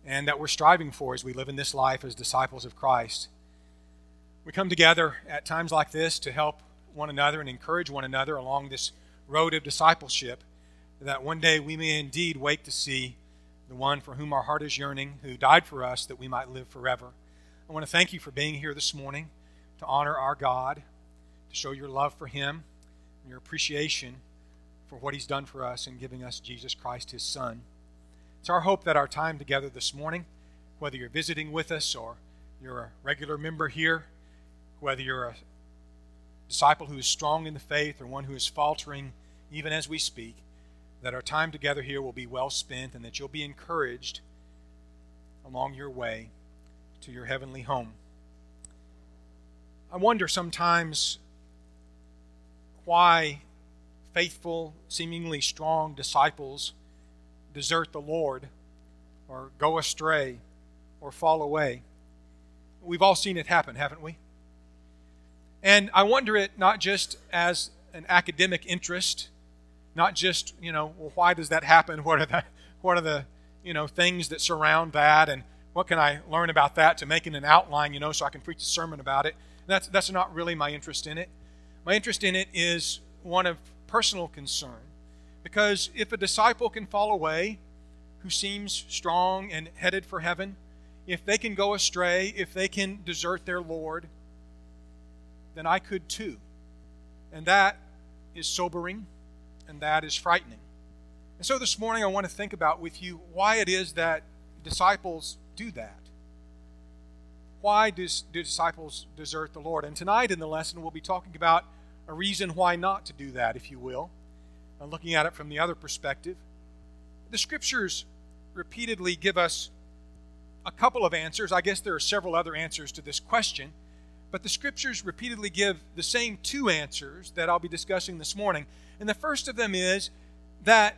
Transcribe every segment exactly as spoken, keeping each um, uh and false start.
and that we're striving for as we live in this life as disciples of Christ. We come together at times like this to help one another and encourage one another along this road of discipleship, that one day we may indeed wake to see the one for whom our heart is yearning, who died for us that we might live forever. I want to thank you for being here this morning to honor our God, to show your love for Him, and your appreciation for what He's done for us in giving us Jesus Christ, His Son. It's our hope that our time together this morning, whether you're visiting with us or you're a regular member here, whether you're a disciple who is strong in the faith or one who is faltering even as we speak, that our time together here will be well spent and that you'll be encouraged along your way to your heavenly home. I wonder sometimes why faithful, seemingly strong disciples desert the Lord or go astray or fall away. We've all seen it happen, haven't we? And I wonder it not just as an academic interest, not just, you know, well, why does that happen? What are the, what are the, you know, things that surround that, and what can I learn about that to make it an outline, you know, so I can preach a sermon about it? That's that's not really my interest in it. My interest in it is one of personal concern, because if a disciple can fall away, who seems strong and headed for heaven, if they can go astray, if they can desert their Lord, then I could too. And that is sobering, and that is frightening. And so this morning I want to think about with you why it is that disciples do that. Why does, do disciples desert the Lord? And tonight in the lesson we'll be talking about a reason why not to do that, if you will, and looking at it from the other perspective. The Scriptures repeatedly give us a couple of answers. I guess there are several other answers to this question, but the Scriptures repeatedly give the same two answers that I'll be discussing this morning. And the first of them is that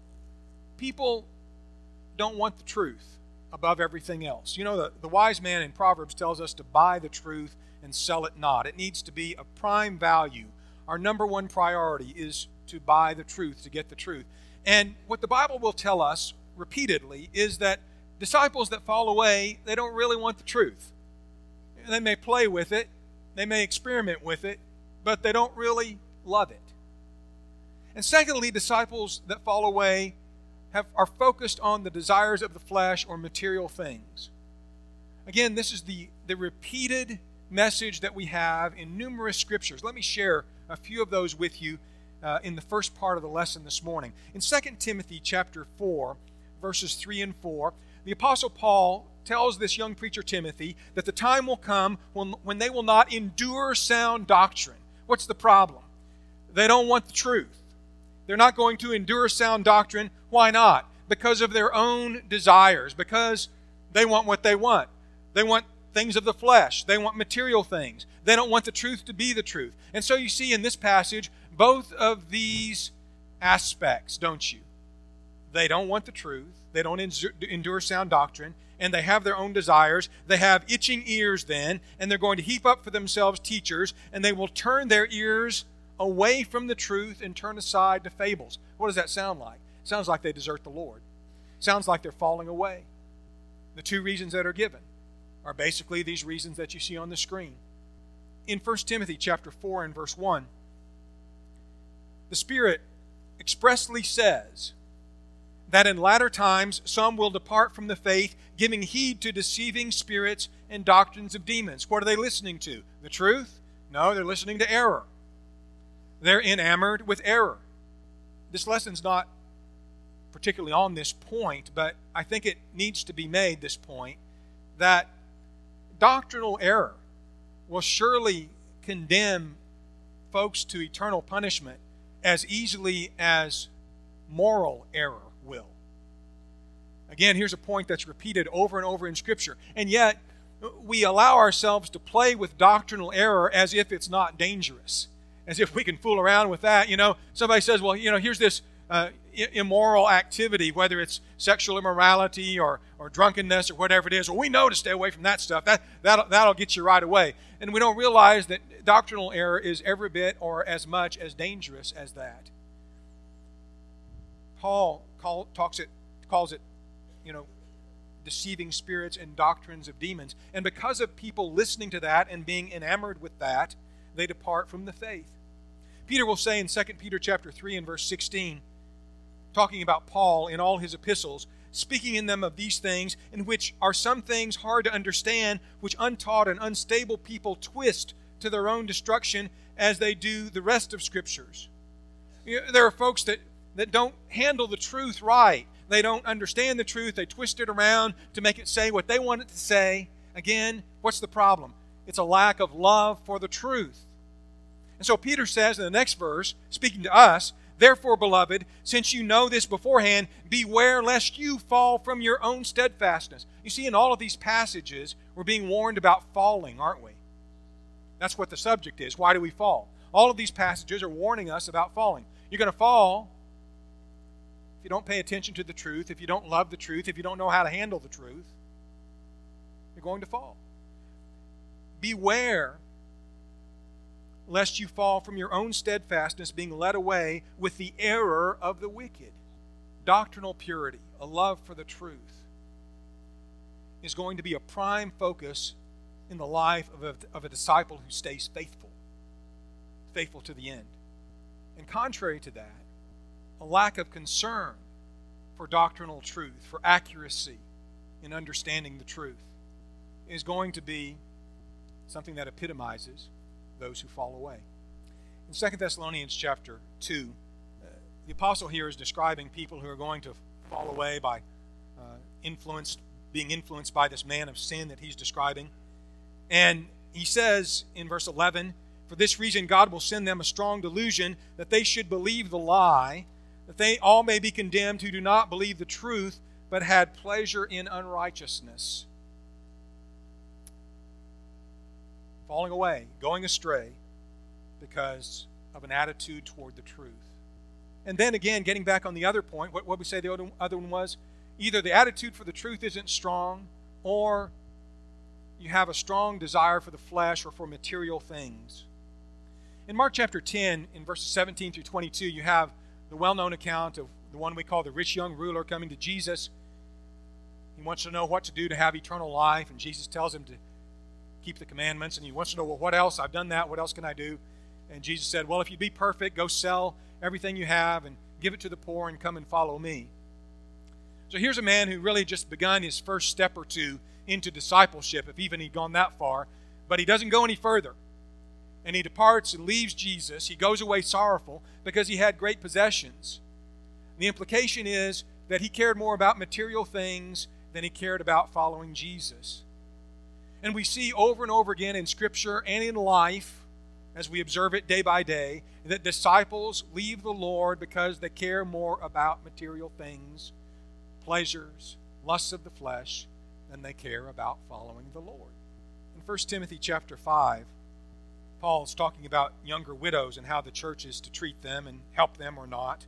people don't want the truth above everything else. You know, the, the wise man in Proverbs tells us to buy the truth and sell it not. It needs to be a prime value. Our number one priority is to buy the truth, to get the truth. And what the Bible will tell us repeatedly is that disciples that fall away, they don't really want the truth. They may play with it, they may experiment with it, but they don't really love it. And secondly, disciples that fall away have, are focused on the desires of the flesh or material things. Again, this is the, the repeated message that we have in numerous scriptures. Let me share a few of those with you uh, in the first part of the lesson this morning. In Second Timothy chapter four, verses three and four, the Apostle Paul tells this young preacher Timothy that the time will come when, when they will not endure sound doctrine. What's the problem? They don't want the truth. They're not going to endure sound doctrine. Why not? Because of their own desires, because they want what they want. They want things of the flesh. They want material things. They don't want the truth to be the truth. And so you see in this passage both of these aspects, don't you? They don't want the truth. They don't endure sound doctrine. And they have their own desires. They have itching ears then, and they're going to heap up for themselves teachers, and they will turn their ears away from the truth and turn aside to fables. What does that sound like? It sounds like they desert the Lord. It sounds like they're falling away. The two reasons that are given are basically these reasons that you see on the screen. In First Timothy chapter four and verse one, the Spirit expressly says that in latter times some will depart from the faith, giving heed to deceiving spirits and doctrines of demons. What are they listening to? The truth? No, they're listening to error. They're enamored with error. This lesson's not particularly on this point, but I think it needs to be made, this point, that doctrinal error will surely condemn folks to eternal punishment as easily as moral error will. Again, here's a point that's repeated over and over in Scripture, and yet we allow ourselves to play with doctrinal error as if it's not dangerous, as if we can fool around with that. You know, somebody says, well, you know, here's this uh, immoral activity, whether it's sexual immorality or, or drunkenness or whatever it is. Well, we know to stay away from that stuff. That, that'll, that'll get you right away. And we don't realize that doctrinal error is every bit or as much as dangerous as that. Paul call, talks it, calls it, you know, deceiving spirits and doctrines of demons. And because of people listening to that and being enamored with that, they depart from the faith. Peter will say in Second Peter chapter three and verse sixteen, talking about Paul in all his epistles, speaking in them of these things, in which are some things hard to understand, which untaught and unstable people twist to their own destruction, as they do the rest of Scriptures. You know, there are folks that, that don't handle the truth right. They don't understand the truth. They twist it around to make it say what they want it to say. Again, what's the problem? It's a lack of love for the truth. And so Peter says in the next verse, speaking to us, "Therefore, beloved, since you know this beforehand, beware lest you fall from your own steadfastness." You see, in all of these passages, we're being warned about falling, aren't we? That's what the subject is. Why do we fall? All of these passages are warning us about falling. You're going to fall if you don't pay attention to the truth, if you don't love the truth, if you don't know how to handle the truth. You're going to fall. Beware lest you fall from your own steadfastness, being led away with the error of the wicked. Doctrinal purity, a love for the truth, is going to be a prime focus in the life of a, of a disciple who stays faithful, faithful to the end. And contrary to that, a lack of concern for doctrinal truth, for accuracy in understanding the truth, is going to be something that epitomizes those who fall away. In Second Thessalonians chapter two, uh, the apostle here is describing people who are going to fall away by uh, influenced, being influenced by this man of sin that he's describing. And he says in verse eleven, "For this reason God will send them a strong delusion, that they should believe the lie, that they all may be condemned who do not believe the truth, but had pleasure in unrighteousness." Falling away, going astray because of an attitude toward the truth. And then again, getting back on the other point, what, what we say the other one was, either the attitude for the truth isn't strong, or you have a strong desire for the flesh or for material things. In Mark chapter ten, in verses seventeen through twenty-two, you have the well-known account of the one we call the rich young ruler coming to Jesus. He wants to know what to do to have eternal life, and Jesus tells him to keep the commandments, and he wants to know, well, what else? I've done that. What else can I do? And Jesus said, well, if you'd be perfect, go sell everything you have and give it to the poor and come and follow me. So here's a man who really just begun his first step or two into discipleship, if even he'd gone that far, but he doesn't go any further. And he departs and leaves Jesus. He goes away sorrowful because he had great possessions. The implication is that he cared more about material things than he cared about following Jesus. And we see over and over again in Scripture and in life, as we observe it day by day, that disciples leave the Lord because they care more about material things, pleasures, lusts of the flesh, than they care about following the Lord. In First Timothy chapter five, Paul's talking about younger widows and how the church is to treat them and help them or not.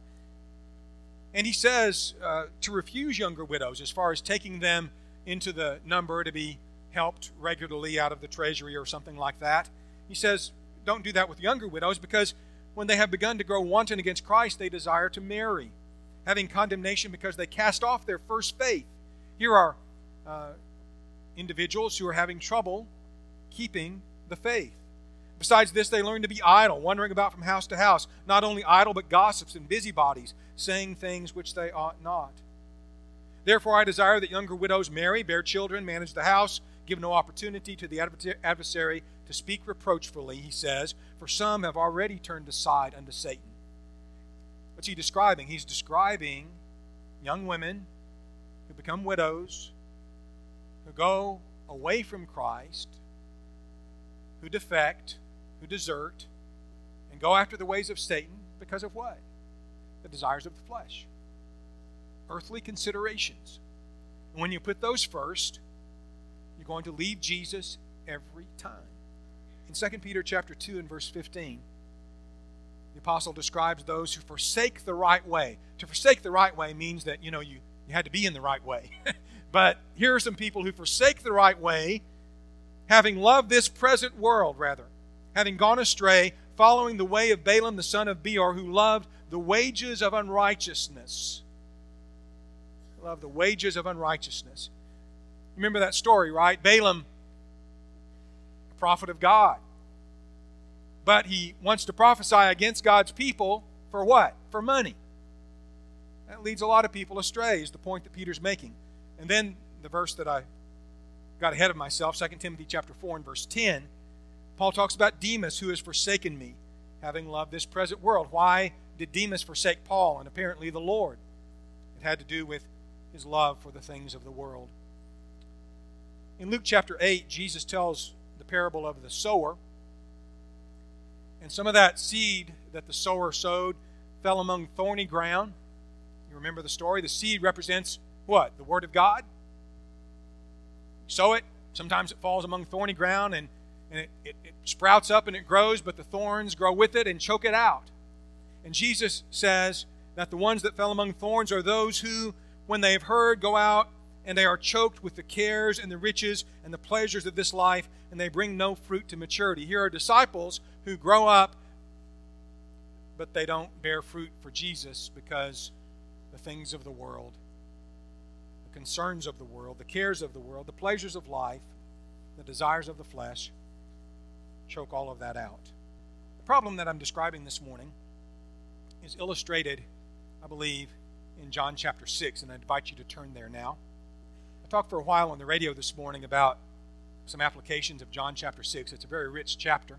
And he says uh, to refuse younger widows as far as taking them into the number to be helped regularly out of the treasury or something like that. He says, don't do that with younger widows, because when they have begun to grow wanton against Christ, they desire to marry, having condemnation because they cast off their first faith. Here are uh, individuals who are having trouble keeping the faith. Besides this, they learn to be idle, wandering about from house to house, not only idle, but gossips and busybodies, saying things which they ought not. Therefore, I desire that younger widows marry, bear children, manage the house, give no opportunity to the adversary to speak reproachfully, he says, for some have already turned aside unto Satan. What's he describing? He's describing young women who become widows, who go away from Christ, who defect, who desert, and go after the ways of Satan because of what? The desires of the flesh. Earthly considerations. And when you put those first, you're going to leave Jesus every time. In Second Peter chapter two and verse fifteen, the apostle describes those who forsake the right way. To forsake the right way means that, you know, you, you had to be in the right way. But here are some people who forsake the right way, having loved this present world, rather, having gone astray, following the way of Balaam the son of Beor, who loved the wages of unrighteousness. Loved the wages of unrighteousness. Remember that story, right? Balaam, a prophet of God. But he wants to prophesy against God's people for what? For money. That leads a lot of people astray, is the point that Peter's making. And then the verse that I got ahead of myself, Second Timothy chapter four and verse ten, Paul talks about Demas, who has forsaken me, having loved this present world. Why did Demas forsake Paul and apparently the Lord? It had to do with his love for the things of the world. In Luke chapter eight, Jesus tells the parable of the sower. And some of that seed that the sower sowed fell among thorny ground. You remember the story? The seed represents what? The Word of God. You sow it. Sometimes it falls among thorny ground and, and it, it, it sprouts up and it grows, but the thorns grow with it and choke it out. And Jesus says that the ones that fell among thorns are those who, when they have heard, go out and they are choked with the cares and the riches and the pleasures of this life, and they bring no fruit to maturity. Here are disciples who grow up, but they don't bear fruit for Jesus because the things of the world, the concerns of the world, the cares of the world, the pleasures of life, the desires of the flesh choke all of that out. The problem that I'm describing this morning is illustrated, I believe, in John chapter six, and I invite you to turn there now. I talked for a while on the radio this morning about some applications of John chapter six. It's a very rich chapter.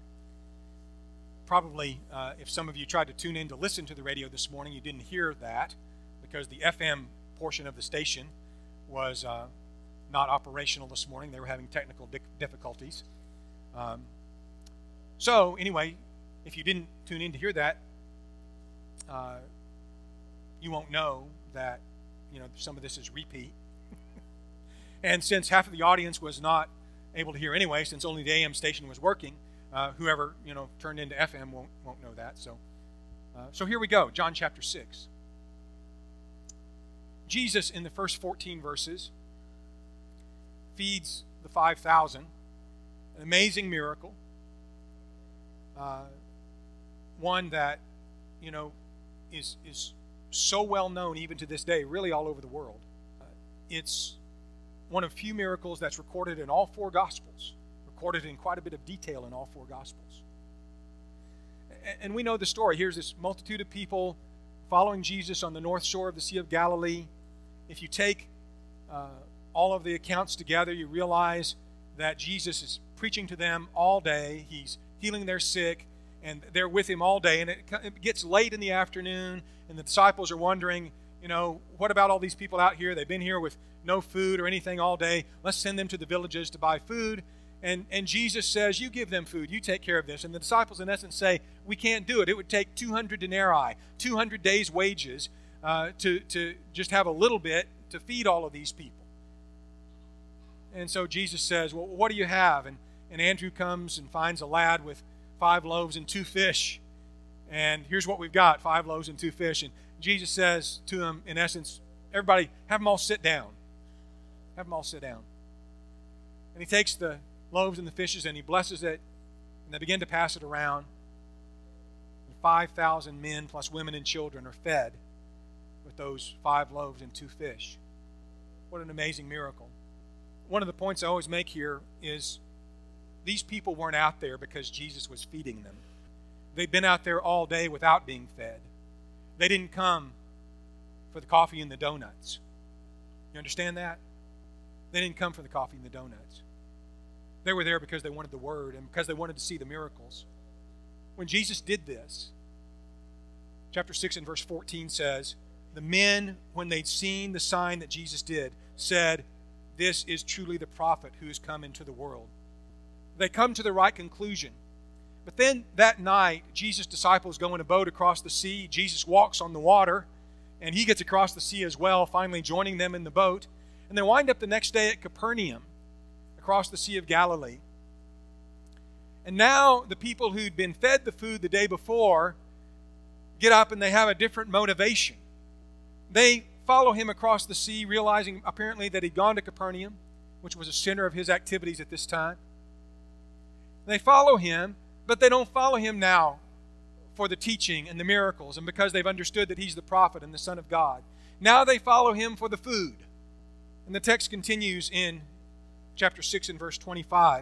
Probably, uh, if some of you tried to tune in to listen to the radio this morning, you didn't hear that because the F M portion of the station was uh, not operational this morning. They were having technical di- difficulties. Um, so, anyway, if you didn't tune in to hear that, uh, you won't know that, you know, some of this is repeat. And since half of the audience was not able to hear anyway, since only the A M station was working, uh, whoever, you know, turned into F M won't won't know that. So, uh, so here we go, John chapter six. Jesus, in the first fourteen verses, feeds the five thousand, an amazing miracle, uh, one that, you know, is is so well known even to this day, really all over the world. Uh, it's one of few miracles that's recorded in all four Gospels, recorded in quite a bit of detail in all four Gospels. And we know the story. Here's this multitude of people following Jesus on the north shore of the Sea of Galilee. If you take uh, all of the accounts together, you realize that Jesus is preaching to them all day. He's healing their sick, and they're with him all day. And it, it gets late in the afternoon, and the disciples are wondering, you know, what about all these people out here? They've been here with no food or anything all day. Let's send them to the villages to buy food. And, and Jesus says, you give them food. You take care of this. And the disciples, in essence, say, we can't do it. It would take two hundred denarii, two hundred days' wages, uh, to, to just have a little bit to feed all of these people. And so Jesus says, well, what do you have? And, and Andrew comes and finds a lad with five loaves and two fish. And here's what we've got, five loaves and two fish. And Jesus says to him, in essence, everybody, have them all sit down. Have them all sit down. And he takes the loaves and the fishes and he blesses it, and they begin to pass it around. And five thousand men plus women and children are fed with those five loaves and two fish. What an amazing miracle. One of the points I always make here is these people weren't out there because Jesus was feeding them. They'd been out there all day without being fed. They didn't come for the coffee and the donuts. You understand that? They didn't come for the coffee and the donuts. They were there because they wanted the Word and because they wanted to see the miracles. When Jesus did this, chapter six and verse fourteen says, the men, when they'd seen the sign that Jesus did, said, this is truly the prophet who has come into the world. They come to the right conclusion. But then that night, Jesus' disciples go in a boat across the sea. Jesus walks on the water, and he gets across the sea as well, finally joining them in the boat. And they wind up the next day at Capernaum, across the Sea of Galilee. And now the people who'd been fed the food the day before get up and they have a different motivation. They follow him across the sea, realizing apparently that he'd gone to Capernaum, which was a center of his activities at this time. They follow him, but they don't follow him now for the teaching and the miracles and because they've understood that he's the prophet and the Son of God. Now they follow him for the food. And the text continues in chapter six and verse twenty-five.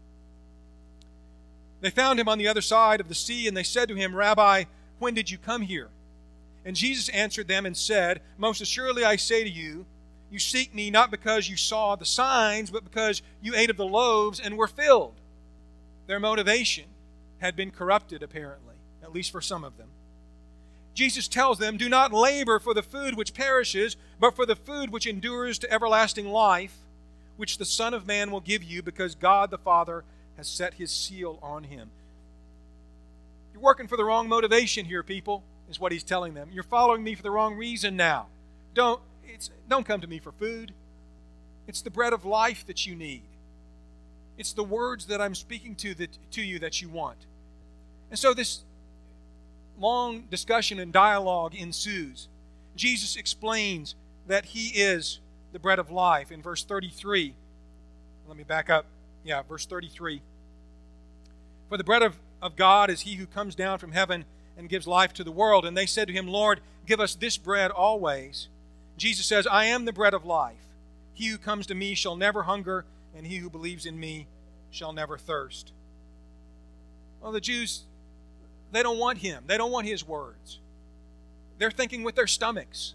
They found him on the other side of the sea, and they said to him, Rabbi, when did you come here? And Jesus answered them and said, Most assuredly I say to you, you seek me not because you saw the signs, but because you ate of the loaves and were filled. Their motivation had been corrupted, apparently, at least for some of them. Jesus tells them, Do not labor for the food which perishes, but for the food which endures to everlasting life, which the Son of Man will give you, because God the Father has set His seal on Him. You're working for the wrong motivation here, people, is what He's telling them. You're following me for the wrong reason now. Don't, it's, don't come to me for food. It's the bread of life that you need. It's the words that I'm speaking to, that, to you that you want. And so this long discussion and dialogue ensues. Jesus explains that He is the bread of life in verse thirty-three. Let me back up. Yeah, verse thirty-three. For the bread of, of God is He who comes down from heaven and gives life to the world. And they said to Him, Lord, give us this bread always. Jesus says, I am the bread of life. He who comes to me shall never hunger, and he who believes in me shall never thirst. Well, the Jews, they don't want Him. They don't want His words. They're thinking with their stomachs.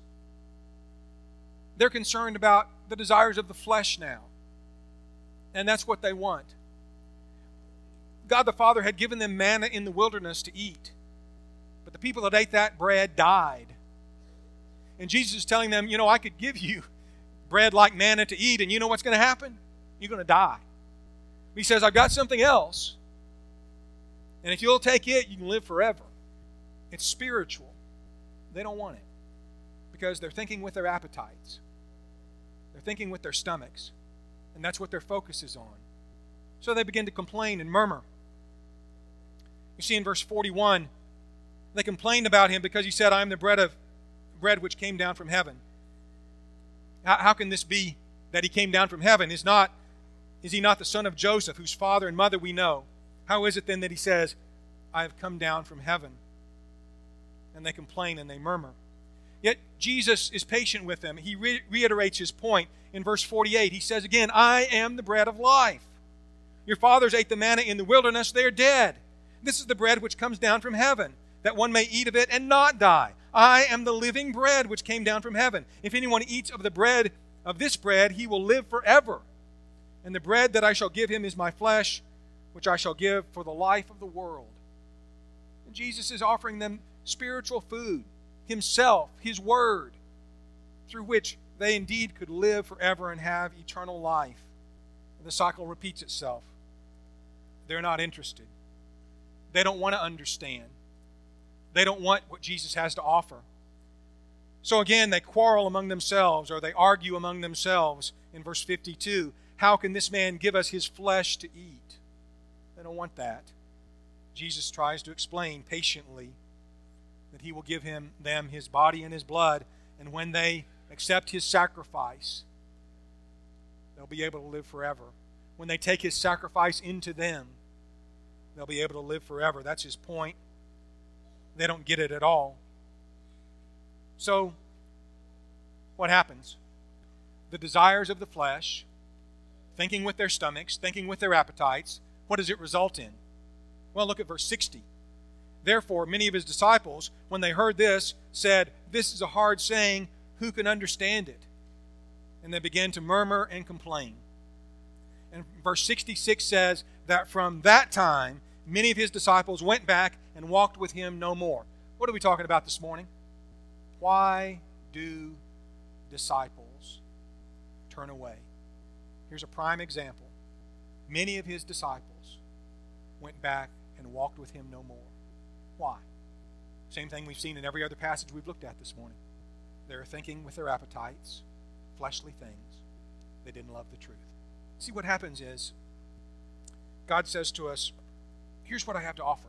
They're concerned about the desires of the flesh now. And that's what they want. God the Father had given them manna in the wilderness to eat. But the people that ate that bread died. And Jesus is telling them, you know, I could give you bread like manna to eat, and you know what's going to happen? You're going to die. He says, I've got something else. And if you'll take it, you can live forever. It's spiritual. They don't want it. Because they're thinking with their appetites. They're thinking with their stomachs. And that's what their focus is on. So they begin to complain and murmur. You see in verse forty-one, they complained about Him because He said, I am the bread of bread which came down from heaven. How, how can this be that He came down from heaven? Is not, is He not the son of Joseph, whose father and mother we know? How is it then that He says, I have come down from heaven? And they complain and they murmur. Yet Jesus is patient with them. He re- reiterates His point in verse forty-eight. He says again, I am the bread of life. Your fathers ate the manna in the wilderness. They are dead. This is the bread which comes down from heaven, that one may eat of it and not die. I am the living bread which came down from heaven. If anyone eats of the bread of this bread, he will live forever. And the bread that I shall give him is my flesh, which I shall give for the life of the world. And Jesus is offering them spiritual food, Himself, His Word, through which they indeed could live forever and have eternal life. And the cycle repeats itself. They're not interested. They don't want to understand. They don't want what Jesus has to offer. So again, they quarrel among themselves, or they argue among themselves in verse fifty-two. How can this man give us his flesh to eat? They don't want that. Jesus tries to explain patiently that He will give him them His body and His blood, and when they accept His sacrifice, they'll be able to live forever. When they take His sacrifice into them, they'll be able to live forever. That's His point. They don't get it at all. So, what happens? The desires of the flesh, thinking with their stomachs, thinking with their appetites, what does it result in? Well, look at verse sixty. Therefore, many of His disciples, when they heard this, said, This is a hard saying, who can understand it? And they began to murmur and complain. And verse sixty-six says that from that time, many of His disciples went back and walked with Him no more. What are we talking about this morning? Why do disciples turn away? Here's a prime example. Many of His disciples went back and walked with Him no more. Why? Same thing we've seen in every other passage we've looked at this morning. They're thinking with their appetites, fleshly things. They didn't love the truth. See, what happens is, God says to us, here's what I have to offer.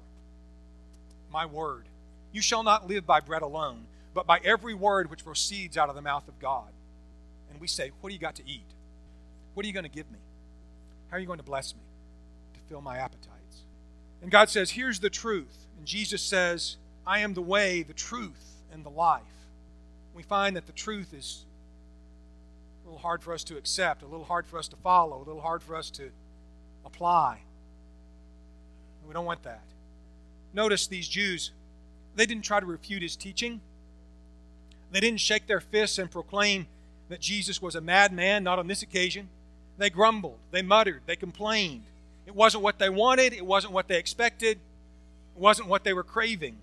My word. You shall not live by bread alone, but by every word which proceeds out of the mouth of God. And we say, what do you got to eat? What are you going to give me? How are you going to bless me to fill my appetites? And God says, here's the truth. And Jesus says, I am the way, the truth, and the life. We find that the truth is little hard for us to accept, a little hard for us to follow, a little hard for us to apply. We don't want that. Notice these Jews, they didn't try to refute his teaching. They didn't shake their fists and proclaim that Jesus was a madman, not on this occasion. They grumbled, they muttered, they complained. It wasn't what they wanted, it wasn't what they expected, it wasn't what they were craving.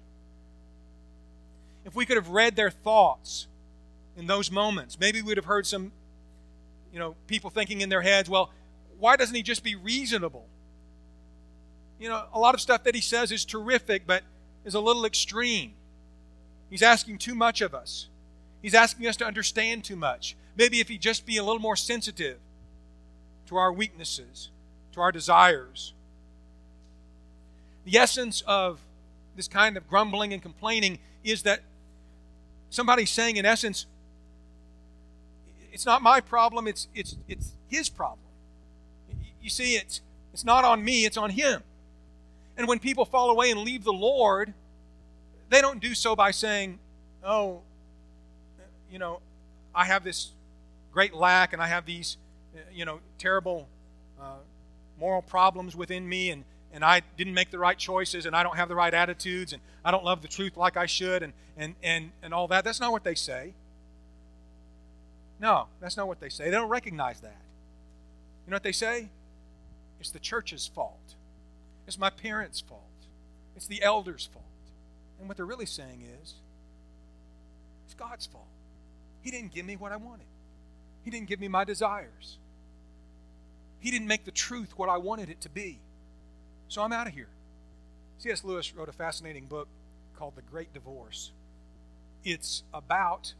If we could have read their thoughts in those moments, maybe we would have heard some, you know, people thinking in their heads, well, why doesn't he just be reasonable? You know, a lot of stuff that he says is terrific, but is a little extreme. He's asking too much of us. He's asking us to understand too much. Maybe if he'd just be a little more sensitive to our weaknesses, to our desires. The essence of this kind of grumbling and complaining is that somebody's saying, in essence, it's not my problem, it's it's it's his problem. You see, it's it's not on me, it's on him. And when people fall away and leave the Lord, they don't do so by saying, oh, you know, I have this great lack and I have these, you know, terrible uh, moral problems within me, and, and I didn't make the right choices, and I don't have the right attitudes, and I don't love the truth like I should, and, and, and, and all that. That's not what they say. No, that's not what they say. They don't recognize that. You know what they say? It's the church's fault. It's my parents' fault. It's the elders' fault. And what they're really saying is, it's God's fault. He didn't give me what I wanted. He didn't give me my desires. He didn't make the truth what I wanted it to be. So I'm out of here. C S Lewis wrote a fascinating book called The Great Divorce. It's about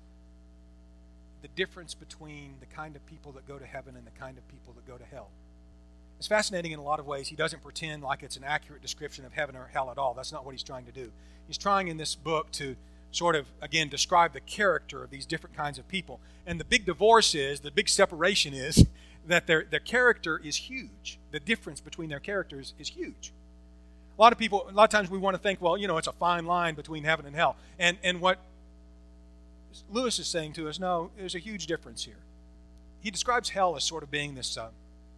the difference between the kind of people that go to heaven and the kind of people that go to hell. It's fascinating in a lot of ways. He doesn't pretend like it's an accurate description of heaven or hell at all. That's not what he's trying to do. He's trying in this book to sort of, again, describe the character of these different kinds of people. And the big divorce is, the big separation is, that their, their character is huge. The difference between their characters is huge. A lot of people, a lot of times we want to think, well, you know, it's a fine line between heaven and hell. And, and what Lewis is saying to us, no, there's a huge difference here. He describes hell as sort of being this uh,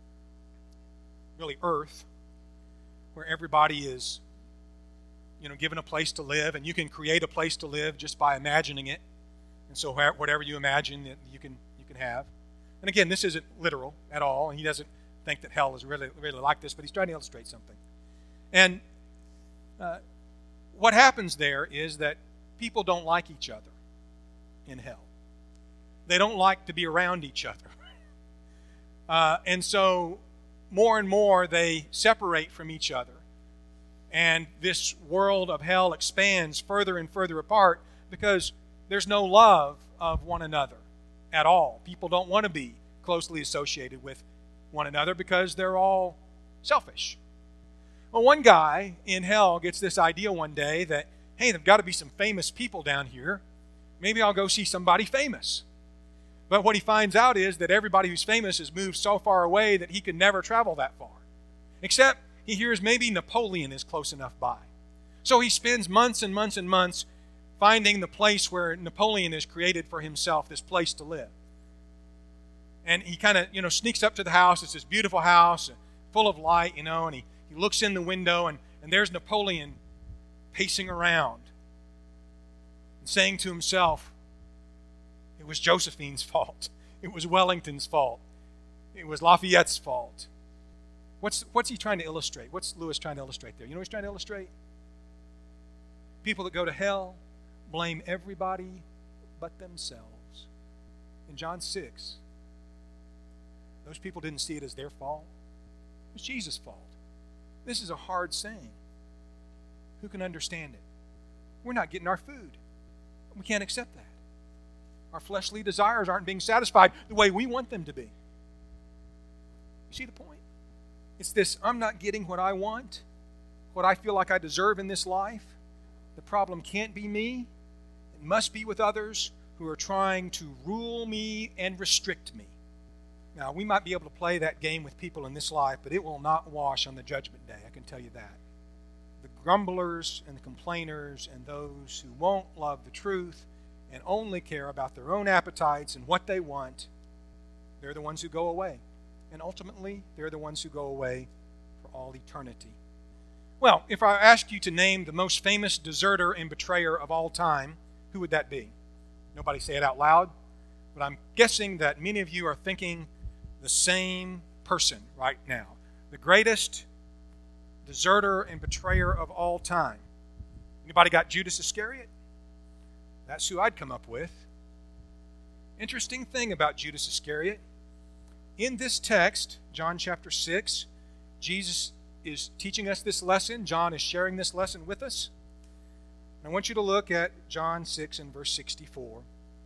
really earth where everybody is, you know, given a place to live, and you can create a place to live just by imagining it. And so whatever you imagine, you can you can have. And again, this isn't literal at all, and he doesn't think that hell is really really like this, but he's trying to illustrate something. And uh, what happens there is that people don't like each other in hell. They don't like to be around each other. Uh, and so more and more they separate from each other. And this world of hell expands further and further apart because there's no love of one another at all. People don't want to be closely associated with one another because they're all selfish. Well, one guy in hell gets this idea one day that, hey, there've got to be some famous people down here. Maybe I'll go see somebody famous. But what he finds out is that everybody who's famous has moved so far away that he could never travel that far. Except he hears maybe Napoleon is close enough by. So he spends months and months and months finding the place where Napoleon has created for himself, this place to live. And he kind of, you know, sneaks up to the house. It's this beautiful house, full of light, you know, and he, he looks in the window, and, and there's Napoleon pacing around and saying to himself, it was Josephine's fault. It was Wellington's fault. It was Lafayette's fault. What's, what's he trying to illustrate? What's Lewis trying to illustrate there? You know what he's trying to illustrate? People that go to hell blame everybody but themselves. In John six, those people didn't see it as their fault. It was Jesus' fault. This is a hard saying. Who can understand it? We're not getting our food. We can't accept that. Our fleshly desires aren't being satisfied the way we want them to be. You see the point? It's this, I'm not getting what I want, what I feel like I deserve in this life. The problem can't be me. It must be with others who are trying to rule me and restrict me. Now, we might be able to play that game with people in this life, but it will not wash on the judgment day, I can tell you that. The grumblers and the complainers and those who won't love the truth and only care about their own appetites and what they want, They're the ones who go away. And ultimately, they're the ones who go away for all eternity. Well, if I ask you to name the most famous deserter and betrayer of all time, who would that be? Nobody say it out loud, but I'm guessing that many of you are thinking the same person right now. The greatest deserter and betrayer of all time. Anybody got Judas Iscariot? That's who I'd come up with. Interesting thing about Judas Iscariot. In this text, John chapter six, Jesus is teaching us this lesson. John is sharing this lesson with us. And I want you to look at John six and verse sixty-four.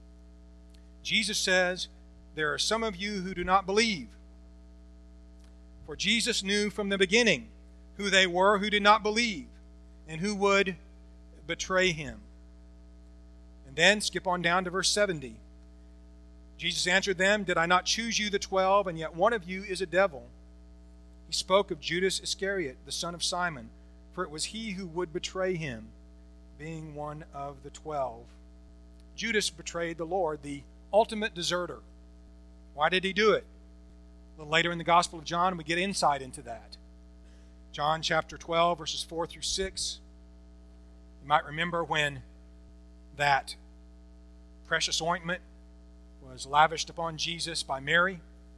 Jesus says, "There are some of you who do not believe." For Jesus knew from the beginning who they were who did not believe and who would betray him. And then skip on down to verse seventy. Jesus answered them, "Did I not choose you the twelve, and yet one of you is a devil?" He spoke of Judas Iscariot, the son of Simon, for it was he who would betray him, being one of the twelve. Judas betrayed the Lord, the ultimate deserter. Why did he do it? A little later in the Gospel of John, we get insight into that. John chapter twelve, verses four through six. You might remember when that precious ointment was lavished upon Jesus by Mary.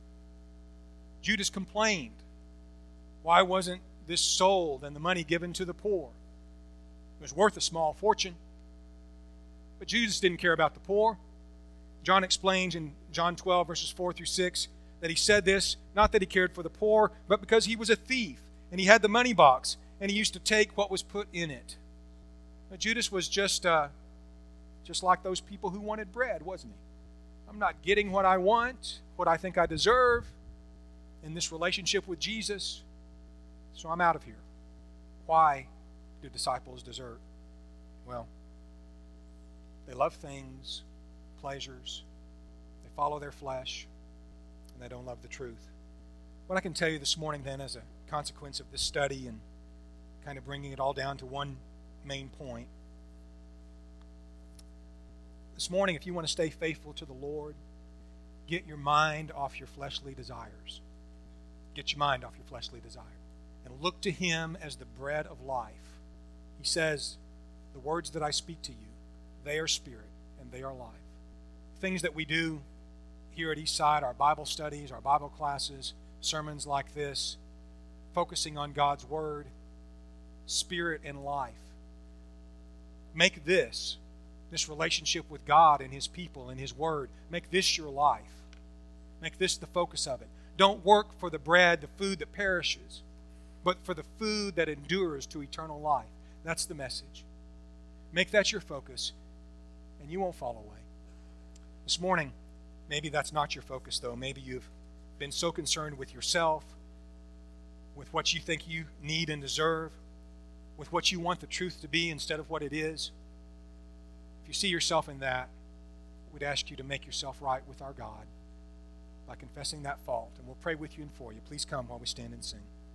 Judas complained. Why wasn't this sold and the money given to the poor? It was worth a small fortune. But Judas didn't care about the poor. John explains in John twelve, verses four through six, that he said this, not that he cared for the poor, but because he was a thief, and he had the money box, and he used to take what was put in it. Now, Judas was just, uh, just like those people who wanted bread, wasn't he? I'm not getting what I want, what I think I deserve in this relationship with Jesus, so I'm out of here. Why do disciples desert? Well, they love things, pleasures, they follow their flesh, and they don't love the truth. What I can tell you this morning then, as a consequence of this study and kind of bringing it all down to one main point, this morning, if you want to stay faithful to the Lord, get your mind off your fleshly desires. Get your mind off your fleshly desire. And look to Him as the bread of life. He says, "The words that I speak to you, they are spirit and they are life." Things that we do here at Eastside, our Bible studies, our Bible classes, sermons like this, focusing on God's Word, spirit and life. Make this This relationship with God and His people and His Word, make this your life. Make this the focus of it. Don't work for the bread, the food that perishes, but for the food that endures to eternal life. That's the message. Make that your focus, and you won't fall away. This morning, maybe that's not your focus, though. Maybe you've been so concerned with yourself, with what you think you need and deserve, with what you want the truth to be instead of what it is. If you see yourself in that, we'd ask you to make yourself right with our God by confessing that fault. And we'll pray with you and for you. Please come while we stand and sing.